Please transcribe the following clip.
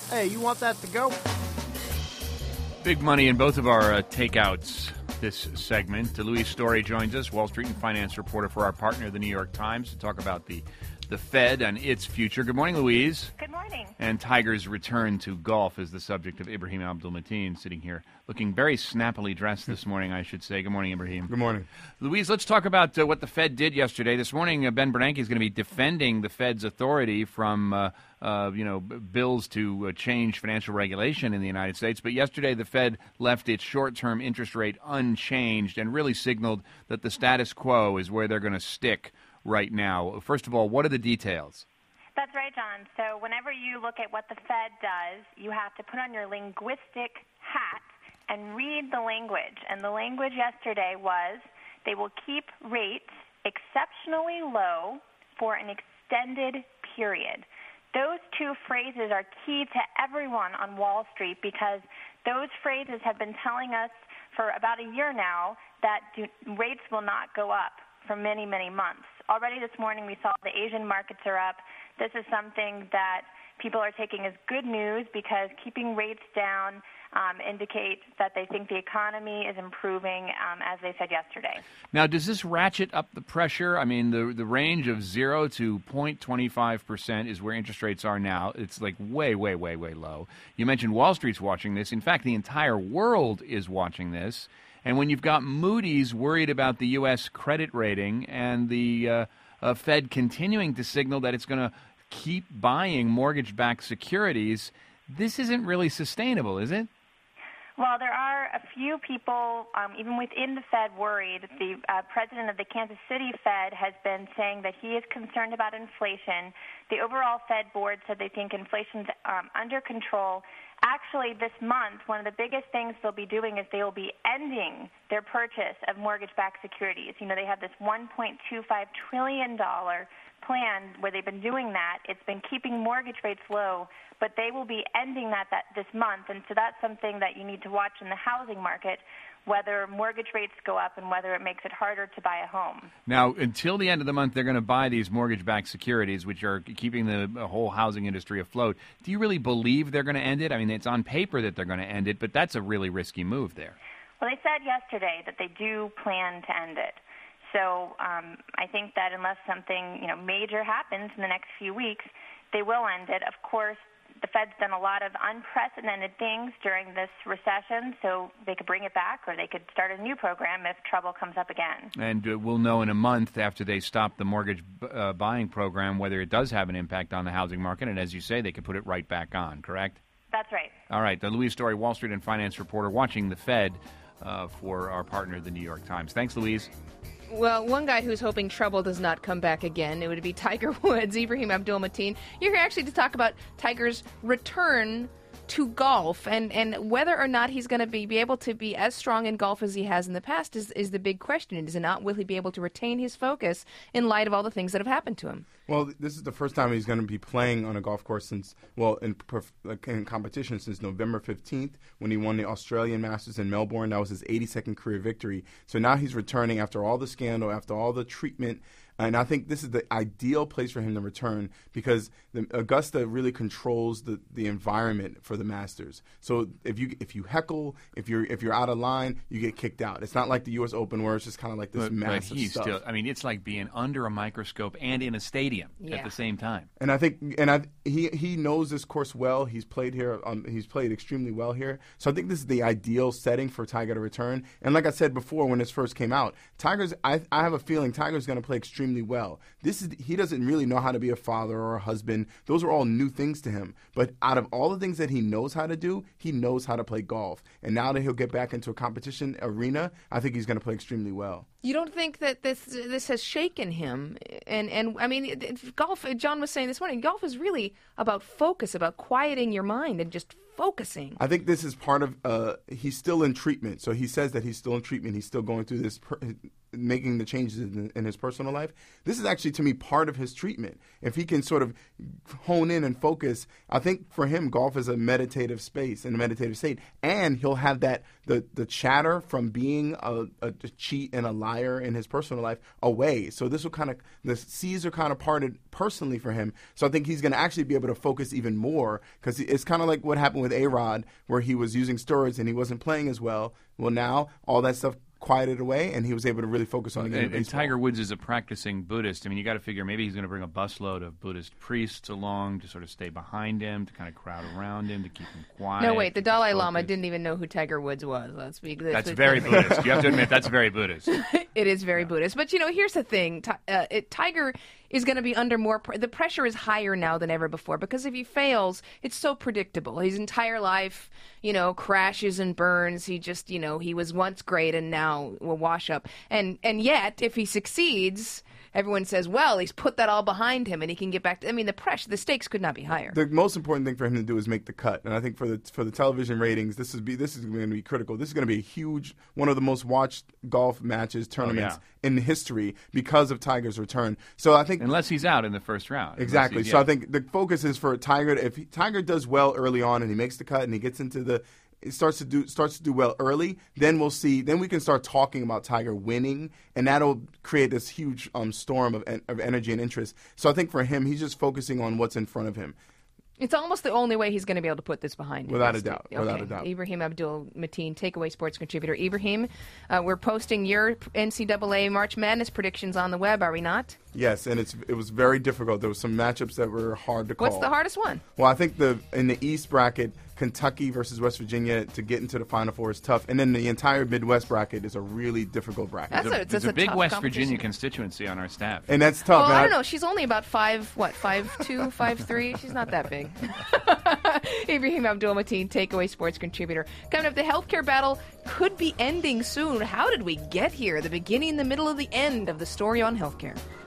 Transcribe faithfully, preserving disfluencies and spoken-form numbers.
Hey, you want that to go? Big money in both of our uh, takeouts this segment. Louise Story joins us, Wall Street and finance reporter for our partner, the New York Times, to talk about the, the Fed and its future. Good morning, Louise. Good morning. And Tiger's return to golf is the subject of Ibrahim Abdul-Mateen, sitting here looking very snappily dressed this morning, I should say. Good morning, Ibrahim. Good morning. Louise, let's talk about uh, what the Fed did yesterday. This morning, uh, Ben Bernanke is going to be defending the Fed's authority from uh, uh, you know, b- bills to uh, change financial regulation in the United States. But yesterday, the Fed left its short-term interest rate unchanged and really signaled that the status quo is where they're going to stick right now. First of all, what are the details? That's right, John. So whenever you look at what the Fed does, you have to put on your linguistic hat and read the language. And the language yesterday was they will keep rates exceptionally low for an extended period. Those two phrases are key to everyone on Wall Street because those phrases have been telling us for about a year now that do, rates will not go up for many, many months. Already this morning we saw the Asian markets are up. This is something that people are taking as good news because keeping rates down um, indicates that they think the economy is improving, um, as they said yesterday. Now, does this ratchet up the pressure? I mean, the the range of zero to zero point two five percent is where interest rates are now. It's like way, way, way, way low. You mentioned Wall Street's watching this. In fact, the entire world is watching this. And when you've got Moody's worried about the U S credit rating and the uh, uh, Fed continuing to signal that it's going to keep buying mortgage-backed securities, this isn't really sustainable, is it? Well, there are a few people, um, even within the Fed, worried. The uh, president of the Kansas City Fed has been saying that he is concerned about inflation. The overall Fed board said they think inflation's um, under control. Actually, this month, one of the biggest things they'll be doing is they will be ending their purchase of mortgage-backed securities. You know, they have this one point two five trillion dollars plan where they've been doing that. It's been keeping mortgage rates low, but they will be ending that, that this month. And so that's something that you need to watch in the housing market, whether mortgage rates go up and whether it makes it harder to buy a home. Now, until the end of the month, they're going to buy these mortgage-backed securities, which are keeping the whole housing industry afloat. Do you really believe they're going to end it? I mean, it's on paper that they're going to end it, but that's a really risky move there. Well, they said yesterday that they do plan to end it. So um, I think that unless something, you know, major happens in the next few weeks, they will end it. Of course, the Fed's done a lot of unprecedented things during this recession, so they could bring it back or they could start a new program if trouble comes up again. And uh, we'll know in a month after they stop the mortgage uh, buying program whether it does have an impact on the housing market. And as you say, they could put it right back on, correct? That's right. All right. The Louise Story, Wall Street and finance reporter, watching the Fed uh, for our partner, the New York Times. Thanks, Louise. Well, one guy who's hoping trouble does not come back again, it would be Tiger Woods, Ibrahim Abdul-Mateen. You're here actually to talk about Tiger's return to golf and, and whether or not he's going to be, be able to be as strong in golf as he has in the past is, is the big question. Is it not? Will he be able to retain his focus in light of all the things that have happened to him? Well, this is the first time he's going to be playing on a golf course since, well, in, in competition since November fifteenth when he won the Australian Masters in Melbourne. That was his eighty-second career victory. So now he's returning after all the scandal, after all the treatment. And I think this is the ideal place for him to return because the, Augusta really controls the, the environment for the Masters. So if you if you heckle, if you're if you're out of line, you get kicked out. It's not like the U S Open where it's just kind of like this but, massive but he's stuff. Still, I mean, it's like being under a microscope and in a stadium yeah. at the same time. And I think, and I he he knows this course well. He's played here. Um, he's played extremely well here. So I think this is the ideal setting for Tiger to return. And like I said before, when this first came out, Tiger's. I I have a feeling Tiger's going to play extremely well. This is he doesn't really know how to be a father or a husband. Those are all new things to him. But out of all the things that he knows how to do, he knows how to play golf. And now that he'll get back into a competition arena, I think he's going to play extremely well. You don't think that this this has shaken him? And, and I mean, it, it, golf, John was saying this morning, golf is really about focus, about quieting your mind and just focusing. I think this is part of, uh, he's still in treatment. So he says that he's still in treatment. He's still going through this per- making the changes in, in his personal life, this is actually, to me, part of his treatment. If he can sort of hone in and focus, I think for him, golf is a meditative space and a meditative state, and he'll have that the the chatter from being a, a cheat and a liar in his personal life away. So this will kind of, the seas are kind of parted personally for him. So I think he's going to actually be able to focus even more, because it's kind of like what happened with A-Rod, where he was using steroids and he wasn't playing as well. Well, now all that stuff quieted away, and he was able to really focus on the game. And, and Tiger Woods is a practicing Buddhist. I mean, you got to figure maybe he's going to bring a busload of Buddhist priests along to sort of stay behind him, to kind of crowd around him, to keep him quiet. No, wait, the Dalai Lama didn't even know who Tiger Woods was. Let's be clear. That's very Buddhist. You have to admit, that's very Buddhist. It is very yeah. Buddhist. But, you know, here's the thing. T- uh, it, Tiger is going to be under more pr- – the pressure is higher now than ever before, because if he fails, it's so predictable. His entire life, you know, crashes and burns. He just, you know, he was once great and now will wash up. And and yet, if he succeeds – everyone says, well, he's put that all behind him and he can get back to – I mean, the pressure – the stakes could not be higher. The most important thing for him to do is make the cut. And I think for the for the television ratings, this is be this is going to be critical. This is going to be a huge – one of the most watched golf matches, tournaments oh, yeah. in history because of Tiger's return. So I think – Unless he's out in the first round. Exactly. So yeah. I think the focus is for Tiger. If he, Tiger does well early on and he makes the cut and he gets into the – it starts to do starts to do well early, then we'll see. Then we can start talking about Tiger winning, and that'll create this huge um, storm of, of energy and interest. So I think for him, he's just focusing on what's in front of him. It's almost the only way he's going to be able to put this behind him. Without a doubt. Okay. Without a doubt. Ibrahim Abdul-Mateen, Takeaway Sports contributor. Ibrahim, uh, we're posting your N C double A March Madness predictions on the web, are we not? Yes, and it's it was very difficult. There were some matchups that were hard to call. What's the hardest one? Well, I think the in the East bracket, Kentucky versus West Virginia to get into the Final Four is tough. And then the entire Midwest bracket is a really difficult bracket. That's there's a, a, there's a, a big West competition. Virginia constituency on our staff. And that's tough. Well, and I don't know. She's only about five, what, five two, five three? She's not that big. Ibrahim Abdul-Mateen, Takeaway Sports contributor. Coming up, the healthcare battle could be ending soon. How did we get here? The beginning, the middle, of the end of the story on healthcare.